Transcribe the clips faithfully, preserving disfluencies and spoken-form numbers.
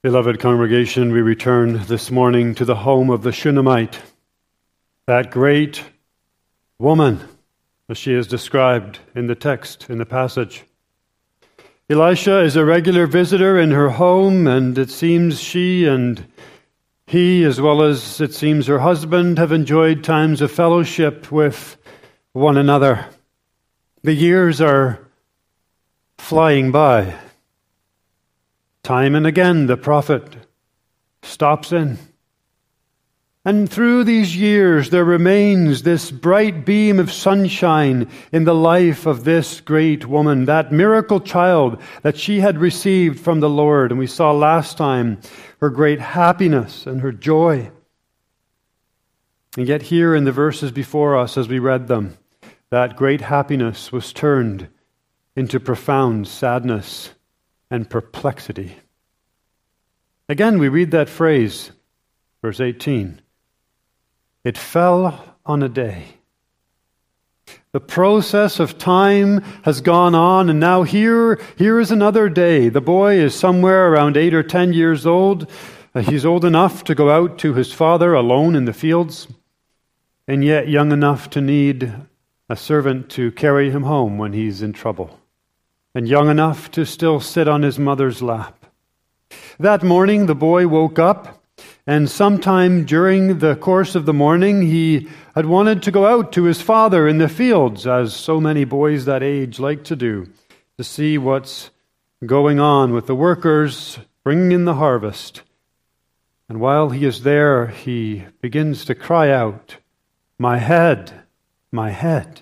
Beloved congregation, we return this morning to the home of the Shunammite, that great woman, as she is described in the text, in the passage. Elisha is a regular visitor in her home, and it seems she and he, as well as it seems her husband, have enjoyed times of fellowship with one another. The years are flying by. Time and again the prophet stops in. And through these years there remains this bright beam of sunshine in the life of this great woman, that miracle child that she had received from the Lord. And we saw last time her great happiness and her joy. And yet here in the verses before us as we read them, that great happiness was turned into profound sadness and perplexity. Again, we read that phrase, verse eighteen. It fell on a day. The process of time has gone on, and now here, here is another day. The boy is somewhere around eight or ten years old. Uh, he's old enough to go out to his father alone in the fields, and yet young enough to need a servant to carry him home when he's in trouble, and young enough to still sit on his mother's lap. That morning, the boy woke up, and sometime during the course of the morning, he had wanted to go out to his father in the fields, as so many boys that age like to do, to see what's going on with the workers bringing in the harvest. And while he is there, he begins to cry out, "My head, my head."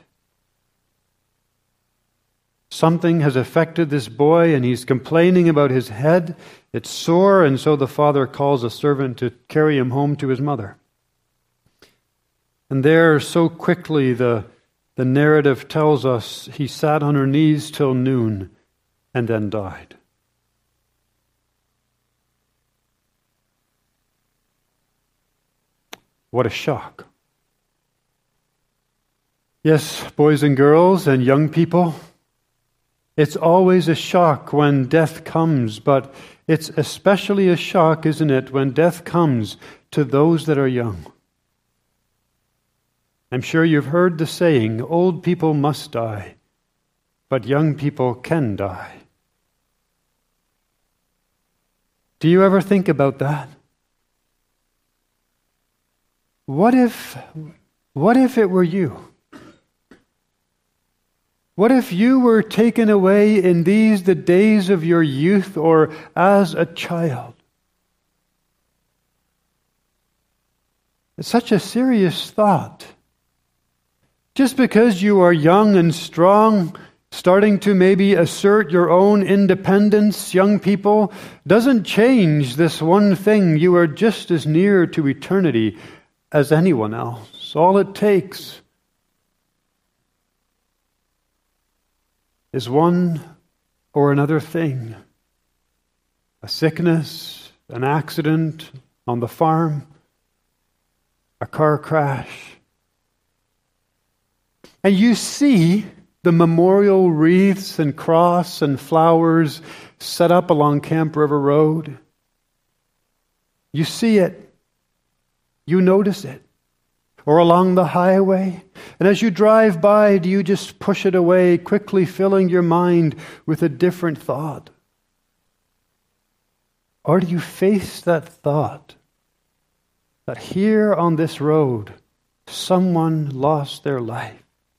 Something has affected this boy, and he's complaining about his head. It's sore, and so the father calls a servant to carry him home to his mother. And there, so quickly, the, the narrative tells us he sat on her knees till noon and then died. What a shock. Yes, boys and girls and young people, it's always a shock when death comes, but it's especially a shock, isn't it, when death comes to those that are young. I'm sure you've heard the saying, old people must die, but young people can die. Do you ever think about that? What if, what if it were you? What if you were taken away in these, the days of your youth, or as a child? It's such a serious thought. Just because you are young and strong, starting to maybe assert your own independence, young people, doesn't change this one thing. You are just as near to eternity as anyone else. All it takes is one or another thing. A sickness, an accident on the farm, a car crash. And you see the memorial wreaths and cross and flowers set up along Camp River Road. You see it. You notice it. Or along the highway. And as you drive by, do you just push it away, quickly filling your mind with a different thought? Or do you face that thought that here on this road, someone lost their life?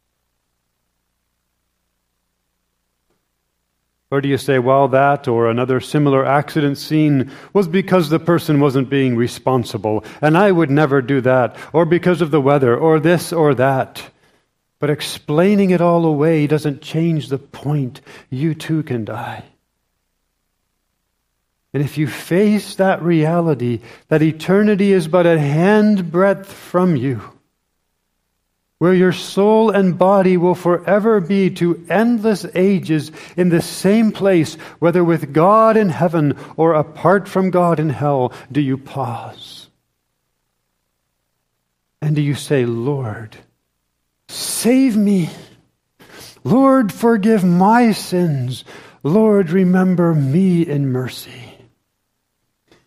Or do you say, well, that or another similar accident scene was because the person wasn't being responsible, and I would never do that, or because of the weather, or this or that. But explaining it all away doesn't change the point. You too can die. And if you face that reality, that eternity is but a handbreadth from you, where your soul and body will forever be to endless ages in the same place, whether with God in heaven or apart from God in hell, do you pause? And do you say, Lord, save me. Lord, forgive my sins. Lord, remember me in mercy.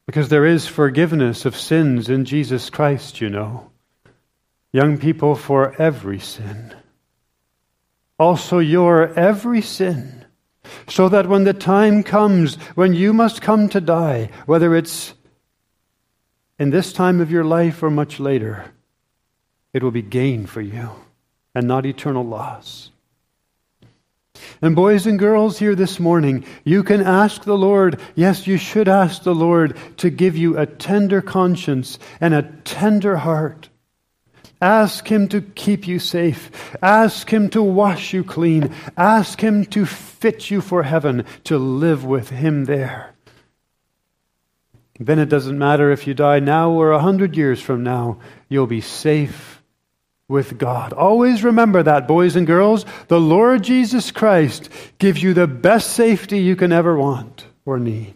Because there is forgiveness of sins in Jesus Christ, you know. Young people, for every sin. Also your every sin. So that when the time comes when you must come to die, whether it's in this time of your life or much later, it will be gain for you and not eternal loss. And boys and girls here this morning, you can ask the Lord, yes, you should ask the Lord to give you a tender conscience and a tender heart. Ask Him to keep you safe. Ask Him to wash you clean. Ask Him to fit you for heaven, to live with Him there. Then it doesn't matter if you die now or a hundred years from now, you'll be safe with God. Always remember that, boys and girls. The Lord Jesus Christ gives you the best safety you can ever want or need.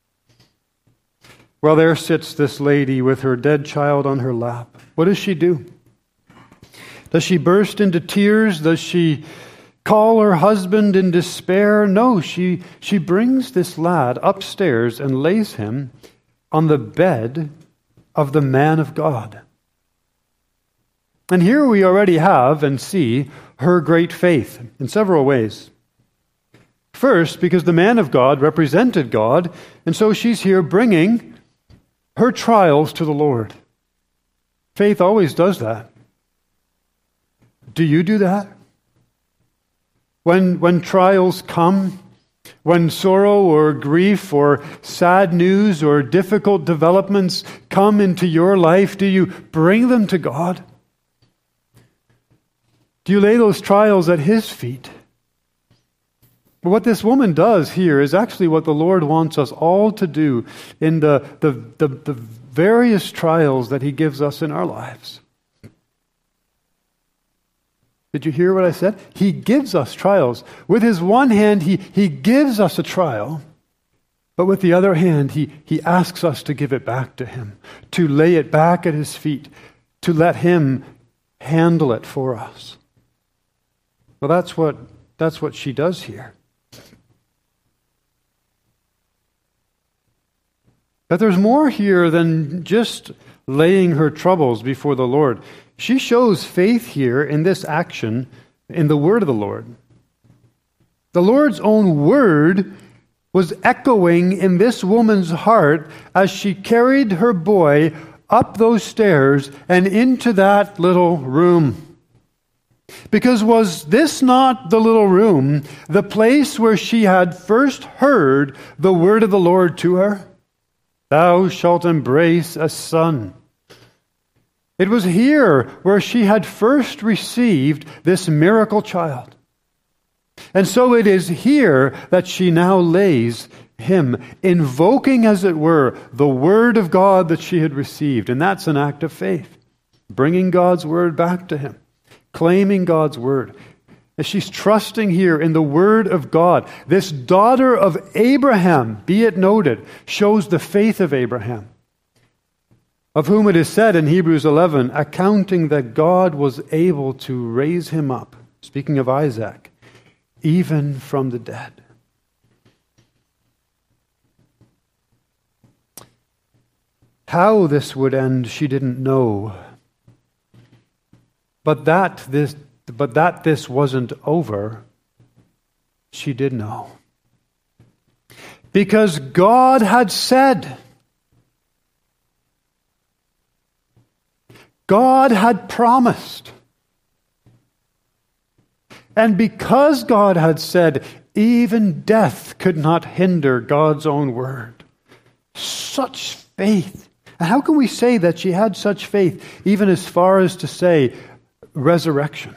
Well, there sits this lady with her dead child on her lap. What does she do? Does she burst into tears? Does she call her husband in despair? No, she, she brings this lad upstairs and lays him on the bed of the man of God. And here we already have and see her great faith in several ways. First, because the man of God represented God, and so she's here bringing her trials to the Lord. Faith always does that. Do you do that? When, when trials come, when sorrow or grief or sad news or difficult developments come into your life, do you bring them to God? Do you lay those trials at His feet? But what this woman does here is actually what the Lord wants us all to do in the, the, the, the various trials that He gives us in our lives. Did you hear what I said? He gives us trials. With His one hand, He, he gives us a trial. But with the other hand, he, he asks us to give it back to Him, to lay it back at His feet, to let Him handle it for us. Well, that's what, that's what she does here. But there's more here than just laying her troubles before the Lord. She shows faith here in this action in the word of the Lord. The Lord's own word was echoing in this woman's heart as she carried her boy up those stairs and into that little room. Because was this not the little room, the place where she had first heard the word of the Lord to her? Thou shalt embrace a son. It was here where she had first received this miracle child. And so it is here that she now lays him, invoking, as it were, the word of God that she had received. And that's an act of faith, bringing God's word back to him, claiming God's word. As she's trusting here in the word of God, this daughter of Abraham, be it noted, shows the faith of Abraham, of whom it is said in Hebrews eleven, accounting that God was able to raise him up, speaking of Isaac, even from the dead. How this would end, she didn't know. But that this, but that this wasn't over, she did know. Because God had said, God had promised. And because God had said, even death could not hinder God's own word. Such faith. And how can we say that she had such faith, even as far as to say resurrection?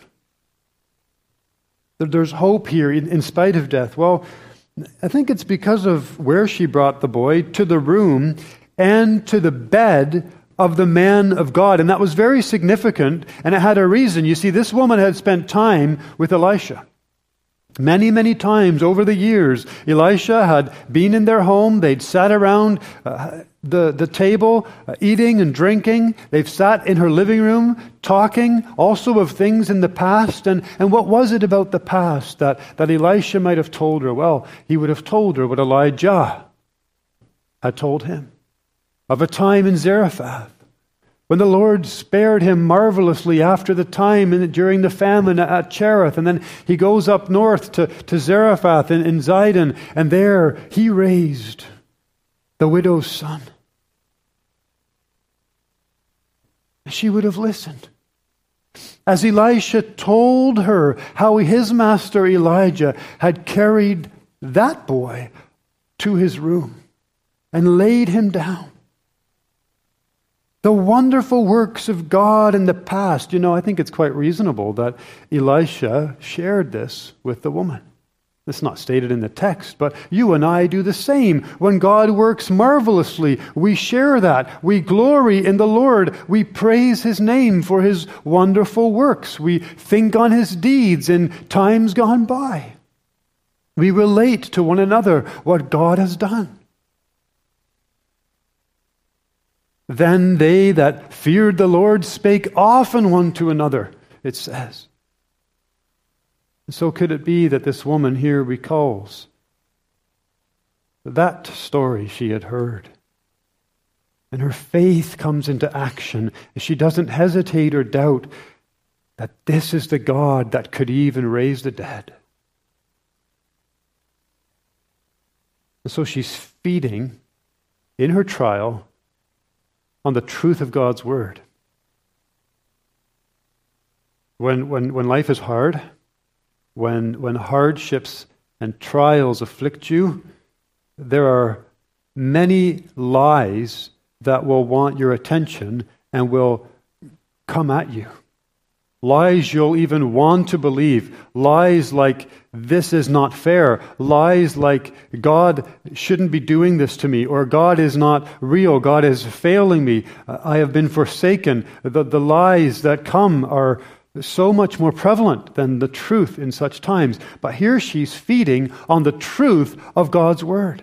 There's hope here in, in spite of death. Well, I think it's because of where she brought the boy, to the room and to the bed of the man of God. And that was very significant, and it had a reason. You see, this woman had spent time with Elisha. Many, many times over the years, Elisha had been in their home. They'd sat around uh, the, the table, uh, eating and drinking. They've sat in her living room, talking also of things in the past. And, and what was it about the past that, that Elisha might have told her? Well, he would have told her what Elijah had told him. of a time in Zarephath, when the Lord spared him marvelously after the time in, during the famine at Cherith. And then he goes up north to, to Zarephath in, in Zidon, and there he raised the widow's son. She would have listened. As Elisha told her how his master Elijah had carried that boy to his room and laid him down. The wonderful works of God in the past. You know, I think it's quite reasonable that Elisha shared this with the woman. It's not stated in the text, but you and I do the same. When God works marvelously, we share that. We glory in the Lord. We praise His name for His wonderful works. We think on His deeds in times gone by. We relate to one another what God has done. Then they that feared the Lord spake often one to another, it says. And so could it be that this woman here recalls that story she had heard? And her faith comes into action. She doesn't hesitate or doubt that this is the God that could even raise the dead. And so she's feeding in her trial on the truth of God's Word. When, when, when life is hard, when, when hardships and trials afflict you, there are many lies that will want your attention and will come at you. Lies you'll even want to believe. Lies like, this is not fair. Lies like, God shouldn't be doing this to me, or God is not real. God is failing me. I have been forsaken. The, the lies that come are so much more prevalent than the truth in such times. But here she's feeding on the truth of God's Word.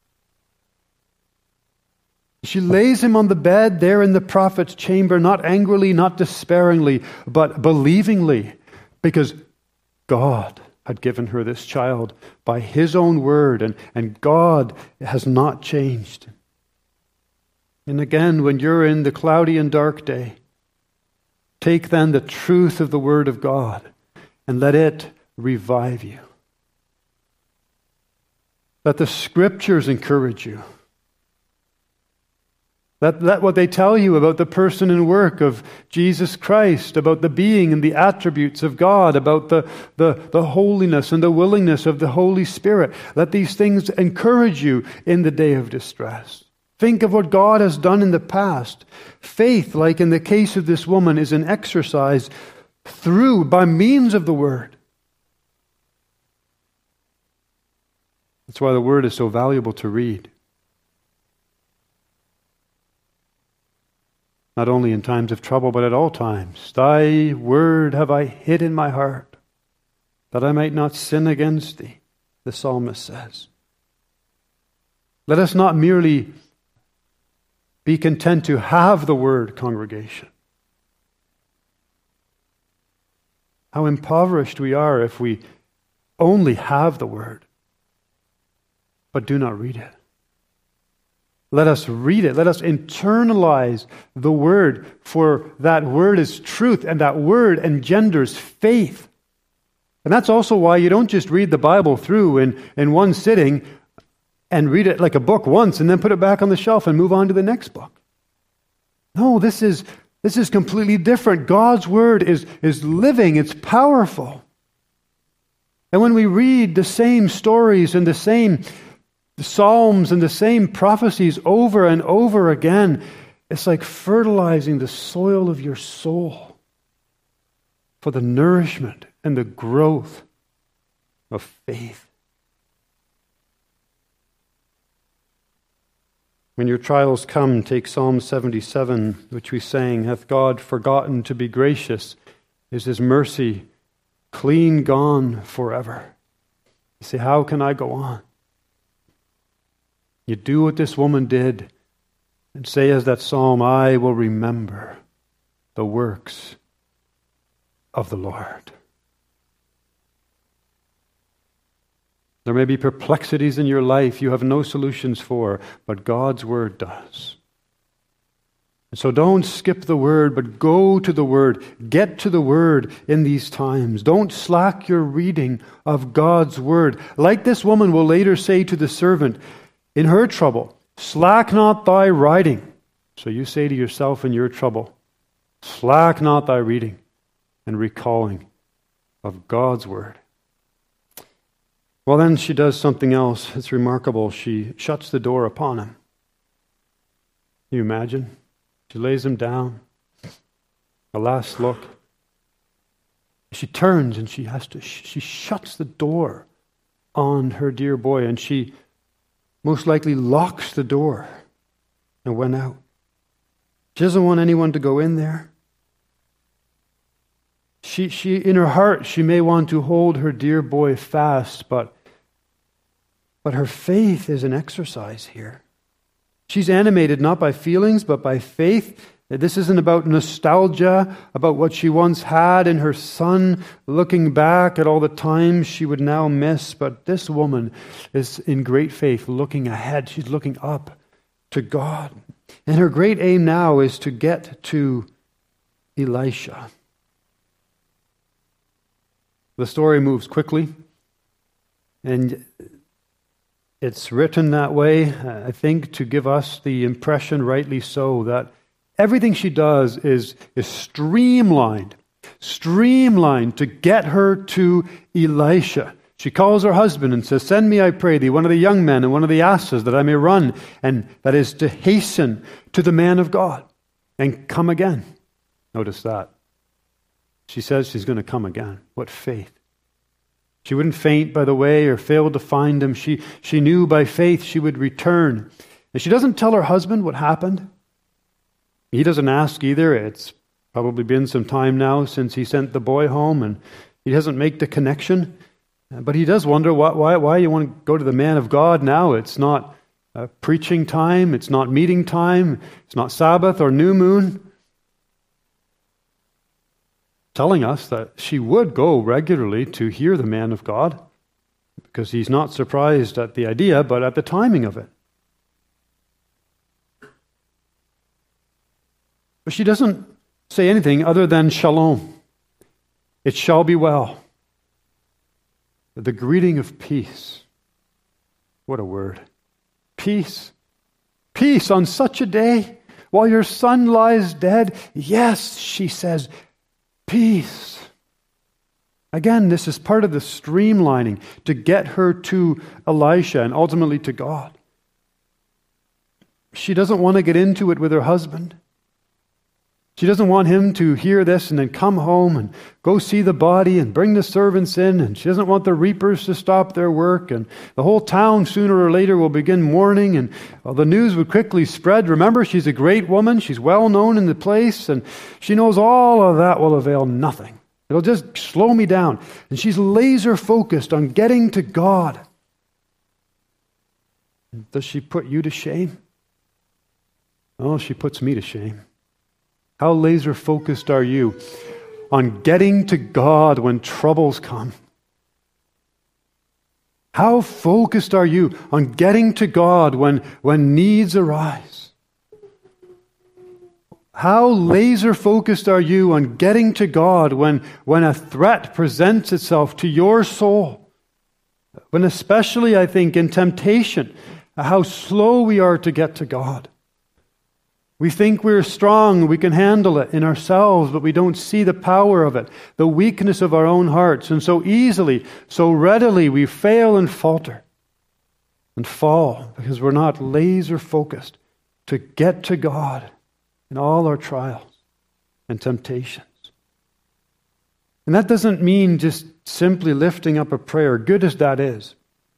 She lays him on the bed there in the prophet's chamber, not angrily, not despairingly, but believingly, because God had given her this child by His own word, and, and God has not changed. And again, when you're in the cloudy and dark day, take then the truth of the Word of God and let it revive you. Let the Scriptures encourage you. Let, let what they tell you about the person and work of Jesus Christ, about the being and the attributes of God, about the, the, the holiness and the willingness of the Holy Spirit, let these things encourage you in the day of distress. Think of what God has done in the past. Faith, like in the case of this woman, is an exercise through, by means of the Word. That's why the Word is so valuable to read. Not only in times of trouble, but at all times. Thy word have I hid in my heart, that I might not sin against thee, the psalmist says. Let us not merely be content to have the word, congregation. How impoverished we are if we only have the word, but do not read it. Let us read it. Let us internalize the Word, for that Word is truth, and that Word engenders faith. And that's also why you don't just read the Bible through in, in one sitting and read it like a book once and then put it back on the shelf and move on to the next book. No, this is, this is completely different. God's Word is, is living. It's powerful. And when we read the same stories and the same the Psalms and the same prophecies over and over again, it's like fertilizing the soil of your soul for the nourishment and the growth of faith. When your trials come, take Psalm seventy-seven, which we sang, hath God forgotten to be gracious? Is His mercy clean gone forever? You say, how can I go on? You do what this woman did and say as that psalm, I will remember the works of the Lord. There may be perplexities in your life you have no solutions for, but God's Word does. So don't skip the Word, but go to the Word. Get to the Word in these times. Don't slack your reading of God's Word. Like this woman will later say to the servant in her trouble, slack not thy writing. So you say to yourself in your trouble, slack not thy reading and recalling of God's Word. Well, then she does something else. It's remarkable. She shuts the door upon him. Can you imagine? She lays him down. A last look. She turns and she has to, she shuts the door on her dear boy, and she most likely locks the door and went out. She doesn't want anyone to go in there. She, she, in her heart, she may want to hold her dear boy fast, but, but her faith is an exercise here. She's animated not by feelings, but by faith. This isn't about nostalgia, about what she once had in her son, looking back at all the times she would now miss. But this woman is in great faith, looking ahead. She's looking up to God. And her great aim now is to get to Elisha. The story moves quickly, and it's written that way, I think, to give us the impression, rightly so, that everything she does is, is streamlined, streamlined to get her to Elisha. She calls her husband and says, send me, I pray thee, one of the young men and one of the asses, that I may run, and that is to hasten to the man of God and come again. Notice that. She says she's going to come again. What faith. She wouldn't faint by the way or fail to find him. She, she knew by faith she would return. And she doesn't tell her husband what happened. He doesn't ask either. It's probably been some time now since he sent the boy home, and he doesn't make the connection. But he does wonder why, why, why you want to go to the man of God now. It's not uh, preaching time. It's not meeting time. It's not Sabbath or new moon. Telling us that she would go regularly to hear the man of God, because he's not surprised at the idea, but at the timing of it. But she doesn't say anything other than shalom. It shall be well. The greeting of peace. What a word. Peace. Peace on such a day while your son lies dead. Yes, she says, peace. Again, this is part of the streamlining to get her to Elisha and ultimately to God. She doesn't want to get into it with her husband. She doesn't want him to hear this and then come home and go see the body and bring the servants in. And she doesn't want the reapers to stop their work. And the whole town sooner or later will begin mourning, and well, the news would quickly spread. Remember, she's a great woman. She's well known in the place. And she knows all of that will avail nothing. It'll just slow me down. And she's laser focused on getting to God. Does she put you to shame? Oh, she puts me to shame. How laser focused are you on getting to God when troubles come? How focused are you on getting to God when, when needs arise? How laser focused are you on getting to God when, when a threat presents itself to your soul? When especially, I think, in temptation, how slow we are to get to God. We think we're strong, we can handle it in ourselves, but we don't see the power of it, the weakness of our own hearts. And so easily, so readily, we fail and falter and fall because we're not laser focused to get to God in all our trials and temptations. And that doesn't mean just simply lifting up a prayer, good as that is.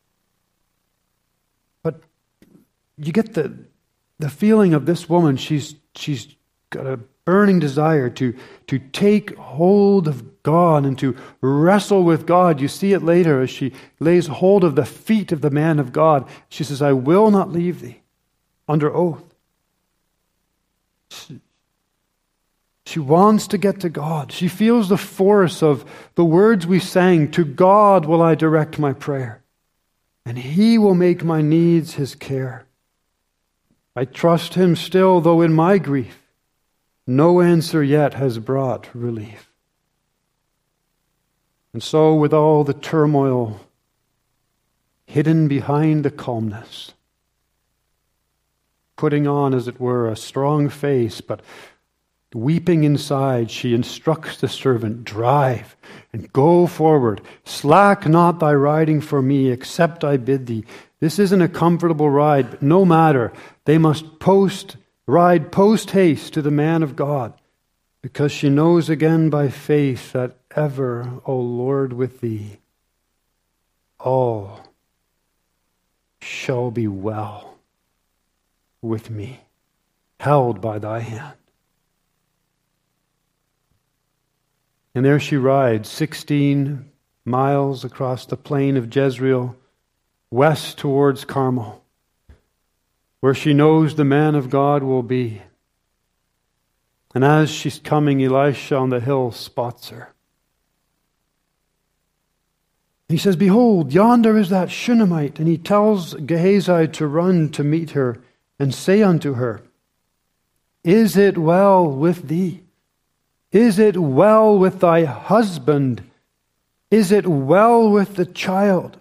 But you get the The feeling of this woman, she's she's got a burning desire to, to take hold of God and to wrestle with God. You see it later as she lays hold of the feet of the man of God. She says, I will not leave thee, under oath. She, she wants to get to God. She feels the force of the words we sang, to God will I direct my prayer, and He will make my needs His care. I trust Him still, though in my grief no answer yet has brought relief. And so, with all the turmoil hidden behind the calmness, putting on, as it were, a strong face, but weeping inside, she instructs the servant, drive and go forward. Slack not thy riding for me, except I bid thee. This isn't a comfortable ride, but no matter. They must post ride post haste to the man of God, because she knows again by faith that ever, O Lord, with thee, all shall be well with me, held by thy hand. And there she rides sixteen miles across the plain of Jezreel, west towards Carmel, where she knows the man of God will be. And as she's coming, Elisha on the hill spots her. He says, behold, yonder is that Shunammite. And he tells Gehazi to run to meet her and say unto her, is it well with thee? Is it well with thy husband? Is it well with the child?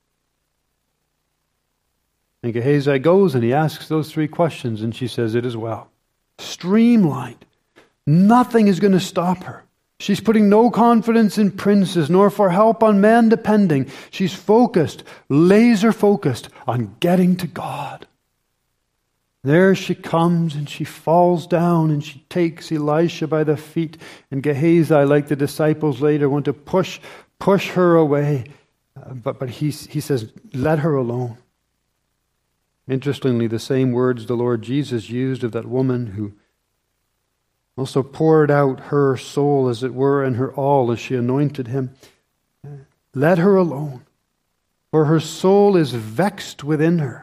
And Gehazi goes and he asks those three questions, and she says, it is well. Streamlined. Nothing is going to stop her. She's putting no confidence in princes, nor for help on man depending. She's focused, laser focused on getting to God. There she comes, and she falls down, and she takes Elisha by the feet. And Gehazi, like the disciples later, want to push push her away. Uh, but but he, he says, let her alone. Interestingly, the same words the Lord Jesus used of that woman who also poured out her soul, as it were, and her all as she anointed him. Let her alone, for her soul is vexed within her.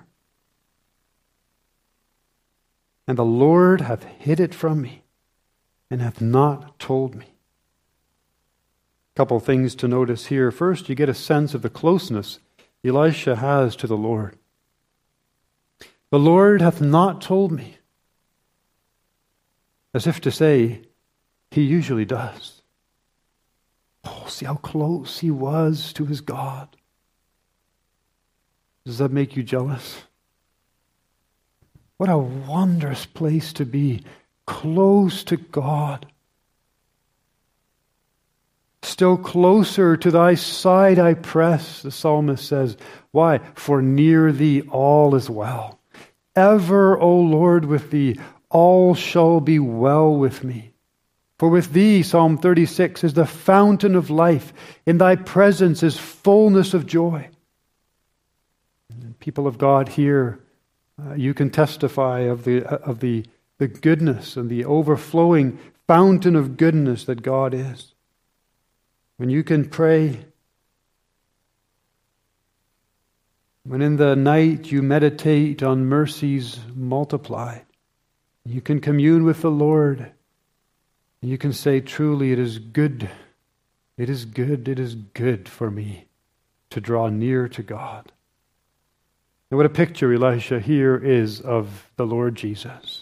And the Lord hath hid it from me, and hath not told me. A couple things to notice here. First, you get a sense of the closeness Elisha has to the Lord. The Lord hath not told me. As if to say, he usually does. Oh, see how close he was to his God. Does that make you jealous? What a wondrous place to be, close to God. Still closer to thy side I press, the psalmist says. Why? For near thee all is well. Ever, O Lord, with thee, all shall be well with me. For with thee, Psalm thirty-six, is the fountain of life. In thy presence is fullness of joy. And people of God here, uh, you can testify of the of the, the goodness and the overflowing fountain of goodness that God is. When you can pray, when in the night you meditate on mercies multiplied, you can commune with the Lord, and you can say, truly, it is good, it is good, it is good for me to draw near to God. And what a picture Elisha here is of the Lord Jesus,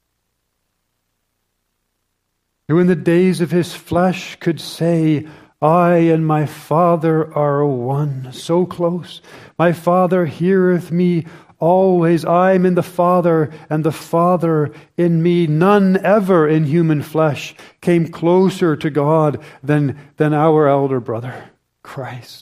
who in the days of his flesh could say, I and my Father are one, so close. My Father heareth me always. I am in the Father, and the Father in me. None ever in human flesh came closer to God than, than our elder brother, Christ.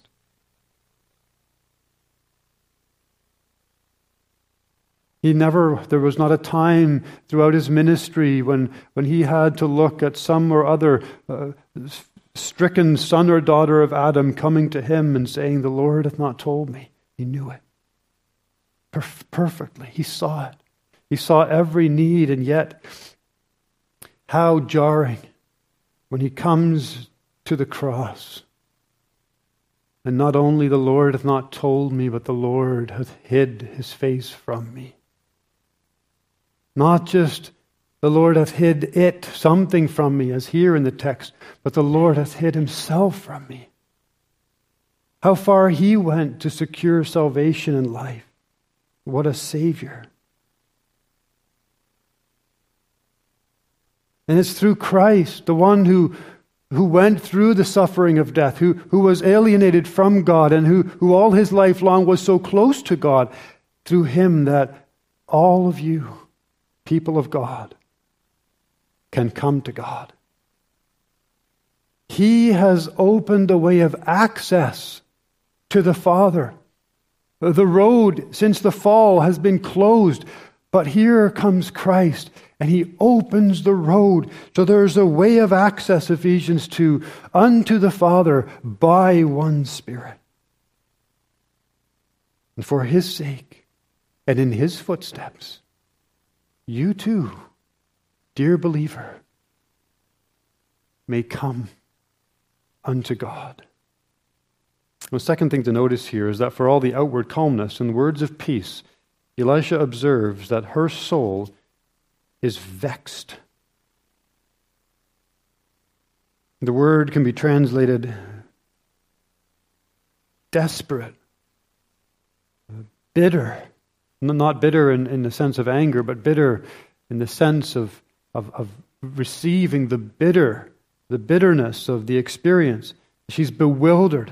He never, there was not a time throughout his ministry when, when he had to look at some or other uh, stricken son or daughter of Adam coming to him and saying, the Lord hath not told me. He knew it Perf- perfectly. He saw it. He saw every need, and yet how jarring when he comes to the cross. And not only the Lord hath not told me, but the Lord hath hid his face from me. Not just the Lord hath hid it, something from me, as here in the text, but the Lord hath hid himself from me. How far he went to secure salvation and life. What a Savior. And it's through Christ, the one who, who went through the suffering of death, who, who was alienated from God, and who, who all his life long was so close to God, through him that all of you, people of God, can come to God. He has opened a way of access to the Father. The road since the fall has been closed, but here comes Christ, and he opens the road. So there's a way of access, Ephesians two, unto the Father by one Spirit. And for his sake, and in his footsteps, you too, dear believer, may come unto God. The second thing to notice here is that for all the outward calmness and words of peace, Elisha observes that her soul is vexed. The word can be translated desperate, bitter. Not bitter in, in the sense of anger, but bitter in the sense of, of, of receiving the bitter, the bitterness of the experience. She's bewildered.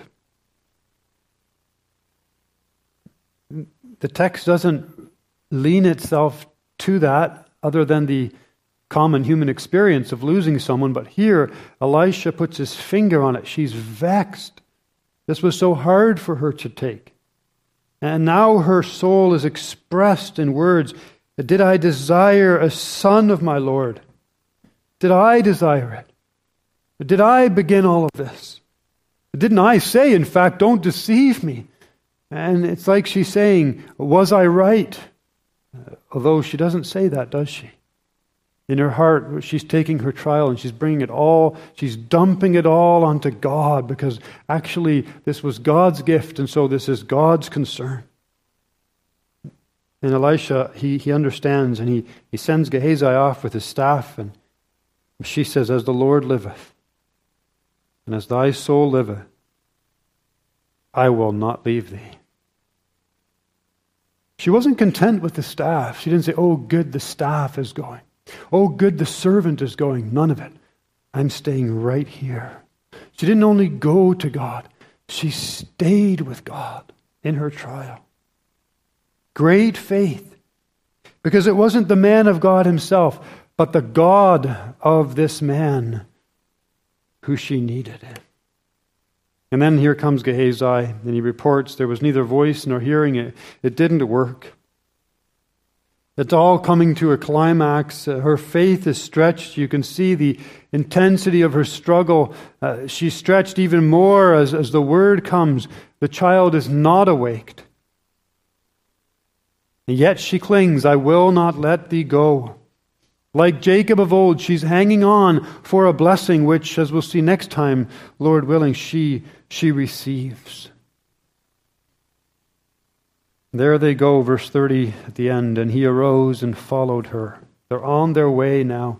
The text doesn't lean itself to that other than the common human experience of losing someone, but here Elisha puts his finger on it. She's vexed. This was so hard for her to take. And now her soul is expressed in words. Did I desire a son of my Lord? Did I desire it? Did I begin all of this? Didn't I say, in fact, don't deceive me? And it's like she's saying, was I right? Although she doesn't say that, does she? In her heart, she's taking her trial and she's bringing it all, she's dumping it all onto God, because actually this was God's gift, and so this is God's concern. And Elisha, he, he understands, and he, he sends Gehazi off with his staff, and she says, as the Lord liveth, and as thy soul liveth, I will not leave thee. She wasn't content with the staff. She didn't say, oh, good, the staff is going. Oh, good, the servant is going. None of it. I'm staying right here. She didn't only go to God, she stayed with God in her trial. Great faith, because it wasn't the man of God himself, but the God of this man who she needed. And then here comes Gehazi, and he reports there was neither voice nor hearing. It, it didn't work. It's all coming to a climax. Uh, her faith is stretched. You can see the intensity of her struggle. Uh, she's stretched even more as, as the word comes. The child is not awaked. And yet she clings, I will not let thee go. Like Jacob of old, she's hanging on for a blessing which, as we'll see next time, Lord willing, she, she receives. There they go, verse thirty at the end, and he arose and followed her. They're on their way now.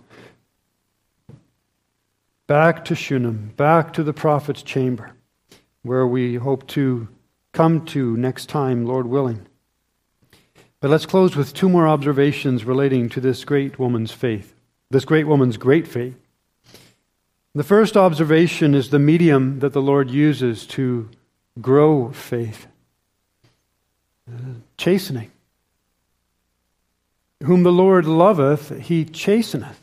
Back to Shunem, back to the prophet's chamber, where we hope to come to next time, Lord willing. But let's close with two more observations relating to this great woman's faith, this great woman's great faith. The first observation is the medium that the Lord uses to grow faith. Uh, chastening. Whom the Lord loveth, he chasteneth.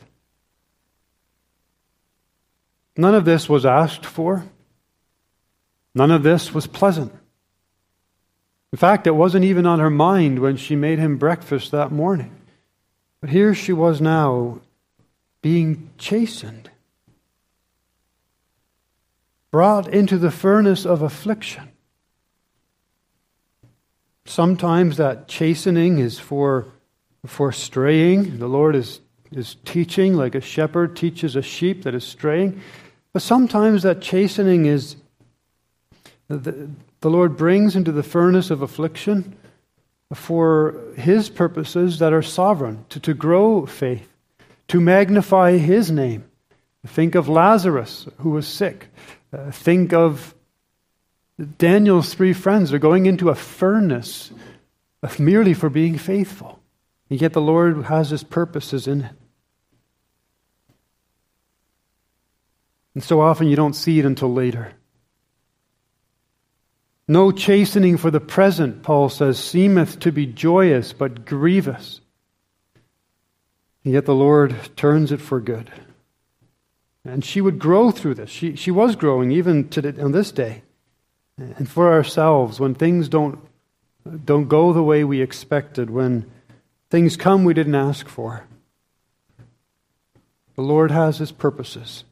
None of this was asked for. None of this was pleasant. In fact, it wasn't even on her mind when she made him breakfast that morning. But here she was now being chastened, brought into the furnace of affliction. Sometimes that chastening is for, for straying. The Lord is, is teaching like a shepherd teaches a sheep that is straying. But sometimes that chastening is the, the Lord brings into the furnace of affliction for His purposes that are sovereign, to, to grow faith, to magnify His name. Think of Lazarus, who was sick. Uh, think of Daniel's three friends are going into a furnace merely for being faithful. And yet the Lord has His purposes in it. And so often you don't see it until later. No chastening for the present, Paul says, seemeth to be joyous, but grievous. And yet the Lord turns it for good. And she would grow through this. She, she was growing even to the, on this day. And for ourselves, when things don't, don't go the way we expected, when things come we didn't ask for, the Lord has His purposes.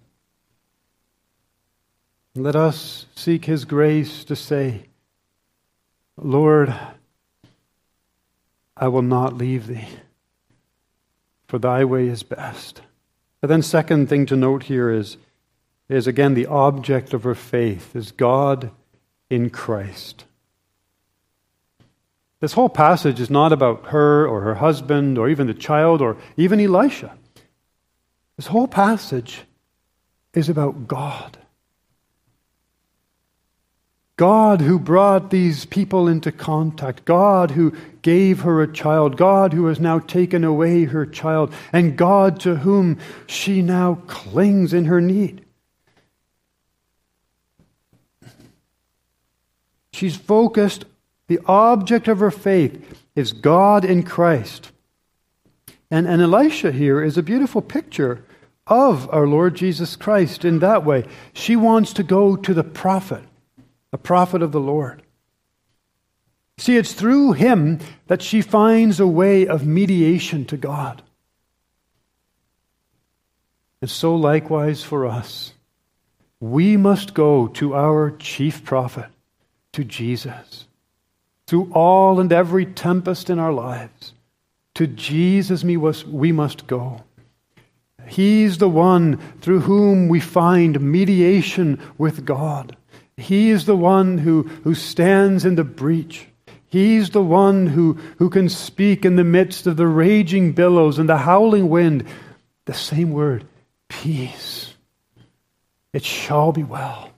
Let us seek His grace to say, Lord, I will not leave Thee, for Thy way is best. But then second thing to note here is, is again the object of her faith is God in Christ. This whole passage is not about her or her husband or even the child or even Elisha. This whole passage is about God. God who brought these people into contact. God who gave her a child. God who has now taken away her child. And God to whom she now clings in her need. She's focused. The object of her faith is God in Christ. And, and Elisha here is a beautiful picture of our Lord Jesus Christ in that way. She wants to go to the prophet. A prophet of the Lord. See, it's through him that she finds a way of mediation to God. And so likewise for us, we must go to our chief prophet, to Jesus. Through all and every tempest in our lives, to Jesus we must go. He's the one through whom we find mediation with God. He is the one who, who stands in the breach. He's the one who, who can speak in the midst of the raging billows and the howling wind. The same word, peace. It shall be well.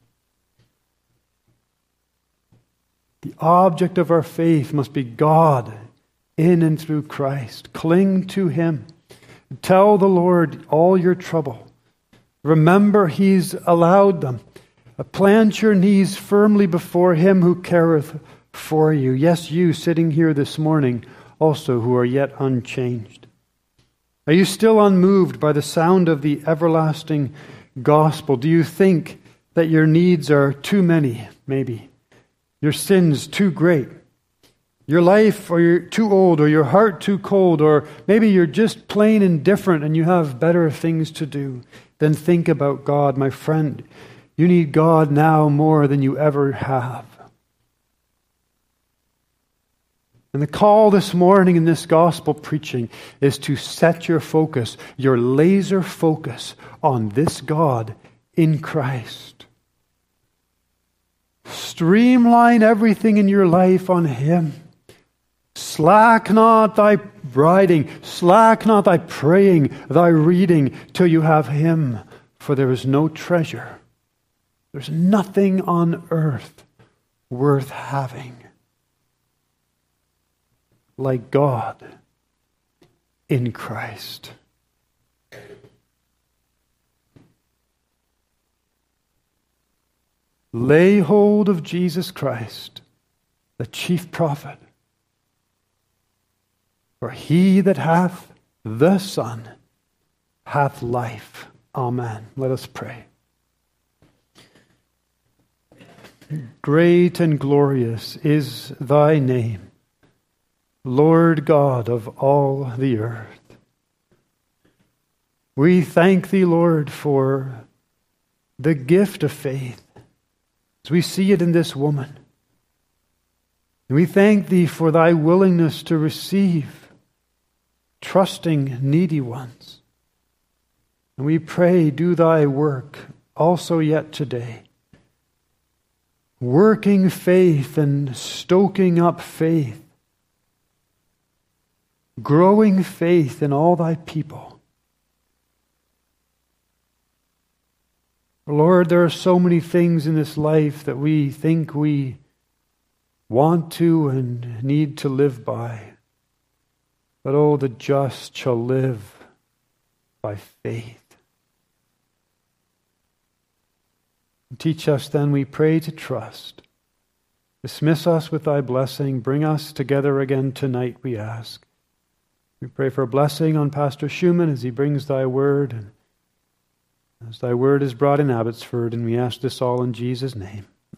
The object of our faith must be God in and through Christ. Cling to Him. Tell the Lord all your trouble. Remember He's allowed them. Plant your knees firmly before Him who careth for you. Yes, you sitting here this morning also who are yet unchanged. Are you still unmoved by the sound of the everlasting gospel? Do you think that your needs are too many, maybe? Your sins too great? Your life, or you're too old, or your heart too cold, or maybe you're just plain indifferent and you have better things to do than think about God, my friend. You need God now more than you ever have. And the call this morning in this gospel preaching is to set your focus, your laser focus on this God in Christ. Streamline everything in your life on Him. Slack not thy writing, slack not thy praying, thy reading, till you have Him, for there is no treasure. There's nothing on earth worth having like God in Christ. Lay hold of Jesus Christ, the chief prophet. For he that hath the Son hath life. Amen. Let us pray. Great and glorious is Thy name, Lord God of all the earth. We thank Thee, Lord, for the gift of faith, as we see it in this woman. And we thank Thee for Thy willingness to receive trusting, needy ones. And we pray, do Thy work also yet today. Working faith and stoking up faith. Growing faith in all Thy people. Lord, there are so many things in this life that we think we want to and need to live by. But oh, the just shall live by faith. Teach us then, we pray, to trust. Dismiss us with thy blessing. Bring us together again tonight, we ask. We pray for a blessing on Pastor Schumann as he brings thy word, and as thy word is brought in Abbotsford, and we ask this all in Jesus' name.